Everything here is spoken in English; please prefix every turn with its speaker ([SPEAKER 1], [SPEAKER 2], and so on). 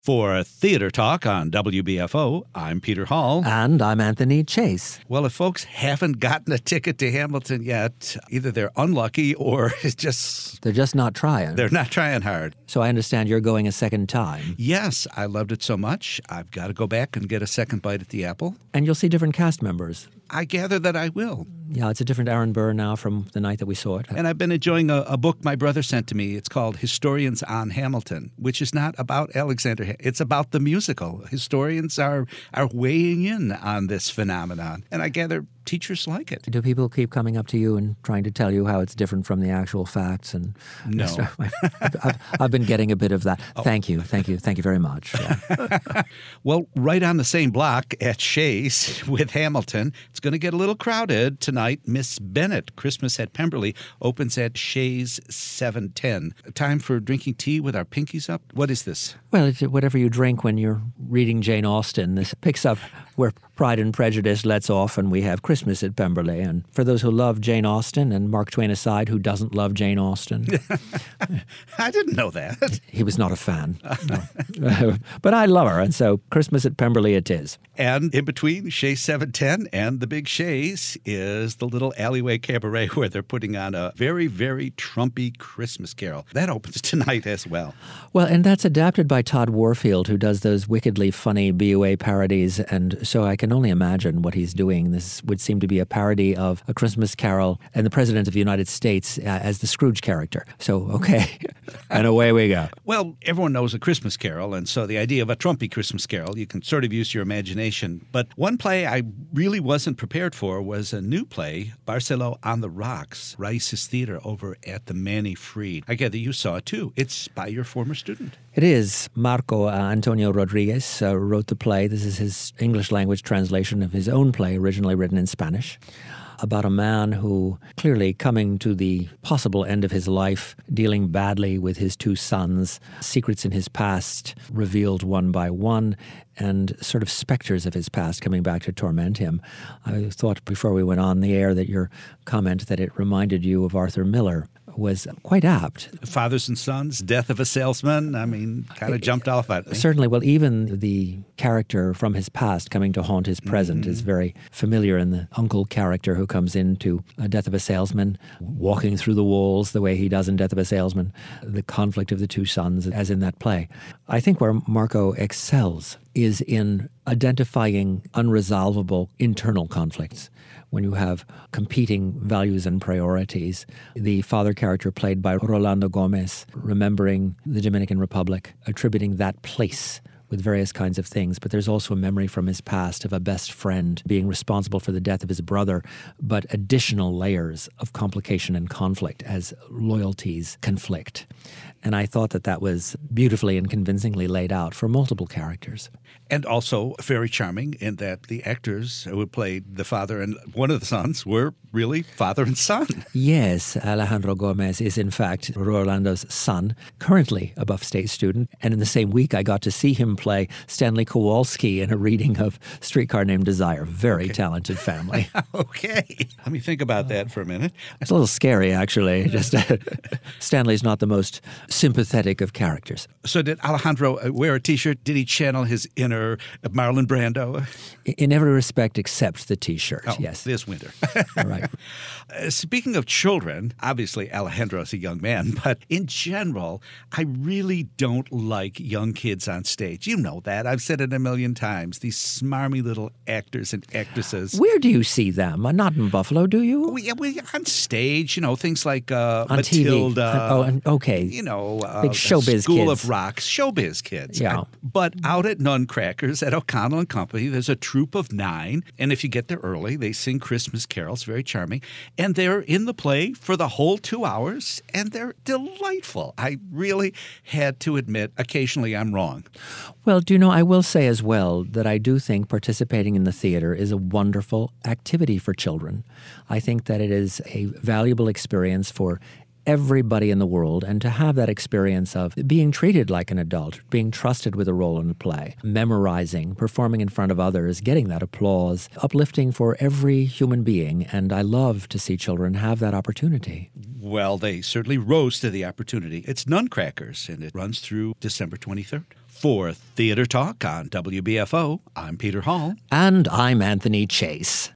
[SPEAKER 1] For Theater Talk on WBFO, I'm Peter Hall.
[SPEAKER 2] And I'm Anthony Chase.
[SPEAKER 1] Well, if folks haven't gotten a ticket to Hamilton yet, either they're unlucky or it's just...
[SPEAKER 2] They're just not trying.
[SPEAKER 1] They're not trying hard.
[SPEAKER 2] So I understand you're going a second time.
[SPEAKER 1] Yes, I loved it so much. I've got to go back and get a second bite at the apple.
[SPEAKER 2] And you'll see different cast members.
[SPEAKER 1] I gather that I will.
[SPEAKER 2] Yeah, it's a different Aaron Burr now from the night that we saw it.
[SPEAKER 1] And I've been enjoying a book my brother sent to me. It's called Historians on Hamilton, which is not about Alexander. It's about the musical. Historians are weighing in on this phenomenon. And I gather teachers like it.
[SPEAKER 2] Do people keep coming up to you and trying to tell you how it's different from the actual facts? And
[SPEAKER 1] No.
[SPEAKER 2] I've been getting a bit of that. Oh. Thank you very much. Yeah.
[SPEAKER 1] Well, right on the same block at Shays with Hamilton, it's going to get a little crowded tonight. Miss Bennet, Christmas at Pemberley, opens at Shays 7:10. Time for drinking tea with our pinkies up? What is this?
[SPEAKER 2] Well, it's whatever you drink when you're reading Jane Austen. This picks up where Pride and Prejudice lets off, and we have Christmas at Pemberley. And for those who love Jane Austen, and Mark Twain aside, who doesn't love Jane Austen?
[SPEAKER 1] I didn't know that.
[SPEAKER 2] He was not a fan. No. But I love her, and so Christmas at Pemberley it is.
[SPEAKER 1] And in between Shays 7:10 and the big Shays is the little alleyway cabaret where they're putting on a very, very Trumpy Christmas carol. That opens tonight as well.
[SPEAKER 2] Well, and that's adapted by Todd Warfield, who does those wickedly funny BOA parodies, and so I can only imagine what he's doing. This would seem to be a parody of A Christmas Carol and the President of the United States as the Scrooge character. So, okay, and away we go.
[SPEAKER 1] Well, everyone knows A Christmas Carol, and so the idea of a Trumpy Christmas carol, you can sort of use your imagination. But one play I really wasn't prepared for was a new play, Barceló on the Rocks, Rice's Theater over at the Manny Freed. I gather you saw it too. It's by your former student.
[SPEAKER 2] It is. Marco Antonio Rodriguez wrote the play. This is his English language translation of his own play, originally written in Spanish, about a man who, clearly coming to the possible end of his life, dealing badly with his two sons, secrets in his past revealed one by one, and sort of specters of his past coming back to torment him. I thought before we went on the air that your comment that it reminded you of Arthur Miller was quite apt.
[SPEAKER 1] Fathers and Sons, Death of a Salesman, I mean, kind of jumped off at me.
[SPEAKER 2] Certainly. Well, even the character from his past coming to haunt his present is very familiar in the uncle character who comes into Death of a Salesman, walking through the walls the way he does in Death of a Salesman, the conflict of the two sons as in that play. I think where Marco excels is in identifying unresolvable internal conflicts. When you have competing values and priorities, the father character played by Rolando Gomez, remembering the Dominican Republic, attributing that place with various kinds of things. But there's also a memory from his past of a best friend being responsible for the death of his brother, but additional layers of complication and conflict as loyalties conflict. And I thought that that was beautifully and convincingly laid out for multiple characters.
[SPEAKER 1] And also very charming in that the actors who played the father and one of the sons were really father and son.
[SPEAKER 2] Yes, Alejandro Gomez is in fact Rolando's son, currently a Buff State student. And in the same week, I got to see him play Stanley Kowalski in a reading of Streetcar Named Desire. Very talented family.
[SPEAKER 1] Okay. Let me think about that for a minute.
[SPEAKER 2] It's a little scary, actually. Just Stanley's not the most sympathetic of characters.
[SPEAKER 1] So did Alejandro wear a T-shirt? Did he channel his inner Marlon Brando?
[SPEAKER 2] In every respect except the T-shirt, yes.
[SPEAKER 1] This winter.
[SPEAKER 2] Right.
[SPEAKER 1] Speaking of children, obviously Alejandro's a young man, but in general, I really don't like young kids on stage. You know that. I've said it a million times. These smarmy little actors and actresses.
[SPEAKER 2] Where do you see them? Not in Buffalo, do you?
[SPEAKER 1] We on stage, things like
[SPEAKER 2] on
[SPEAKER 1] Matilda.
[SPEAKER 2] TV. Okay. Big showbiz
[SPEAKER 1] School
[SPEAKER 2] kids.
[SPEAKER 1] of Rocks, showbiz kids.
[SPEAKER 2] Yeah.
[SPEAKER 1] But out at Nuncrackers at O'Connell and Company, there's a troupe of 9, and if you get there early, they sing Christmas carols, very charming, and they're in the play for the whole 2 hours, and they're delightful. I really had to admit, occasionally I'm wrong.
[SPEAKER 2] Well, do you know, I will say as well that I do think participating in the theater is a wonderful activity for children. I think that it is a valuable experience for everybody in the world, and to have that experience of being treated like an adult, being trusted with a role in a play, memorizing, performing in front of others, getting that applause, uplifting for every human being. And I love to see children have that opportunity.
[SPEAKER 1] Well, they certainly rose to the opportunity. It's Nuncrackers, and it runs through December 23rd. For Theater Talk on WBFO, I'm Peter Hall.
[SPEAKER 2] And I'm Anthony Chase.